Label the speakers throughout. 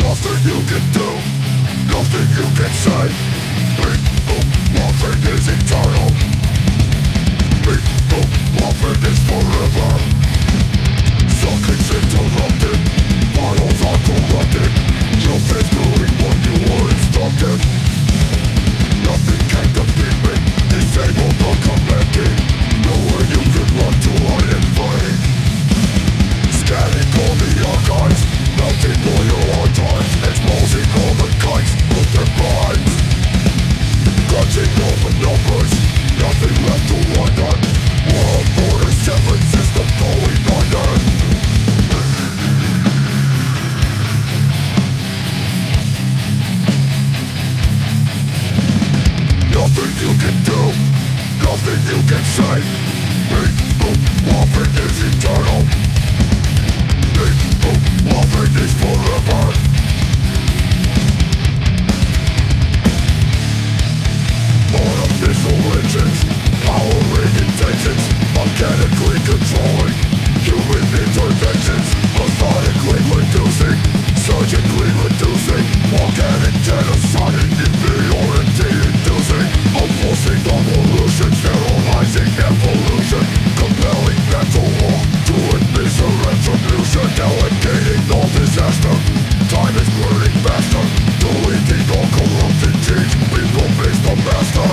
Speaker 1: Nothing you can do, nothing you can say. People, nothing is eternal. People, nothing is forever. Sockets interrupted, bottles are corrupted. Your face doing what you were instructed. Nothing can defeat me, disable the commanding. Nowhere you can run to hide and fight. Scanning all the archives, melting all your hard times, exposing all the kites with their crimes. Clutching all the numbers, nothing left to wonder. World Order 7 system going under. Nothing you can do, nothing you can say. People, nothing is eternal. People, nothing is forever. Artificial engines, powering intentions, mechanically controlling. Human interventions, methodically reducing, surgically reducing. Organic genocide, inferiority inducing. Enforcing evolution, sterilizing evolution. Compelling mental war to administer retribution. Delegating all disaster, time is burning faster. Deleting all corrupted genes, people face the master.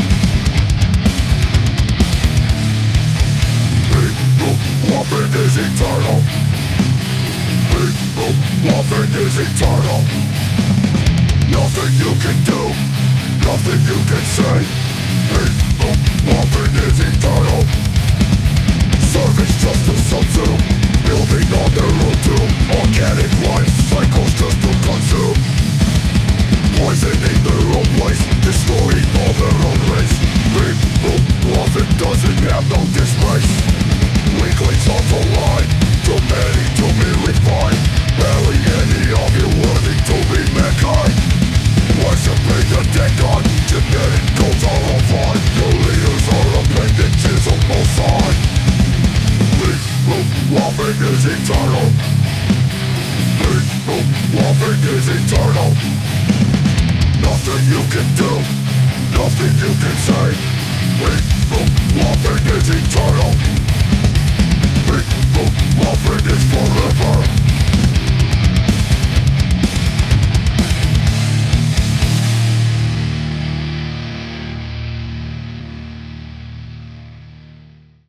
Speaker 1: People, nothing is eternal. People, nothing is eternal. Nothing you can do, nothing you can say. People, nothing is eternal. Service just to subsume, building on their own doom. Organic life cycles just to consume. Poisoning their own place, destroying all their own race. People, often doesn't have no disgrace. Weaklings off the line, too many to be refined. Barely any of you worthy to be mankind. Worshipping the dead god, genetic codes are all fine. Your leaders are appendages of Mossad. People, nothing is eternal. People, nothing is eternal. Nothing you can do, nothing you can say. People, nothing is eternal. People, nothing is forever.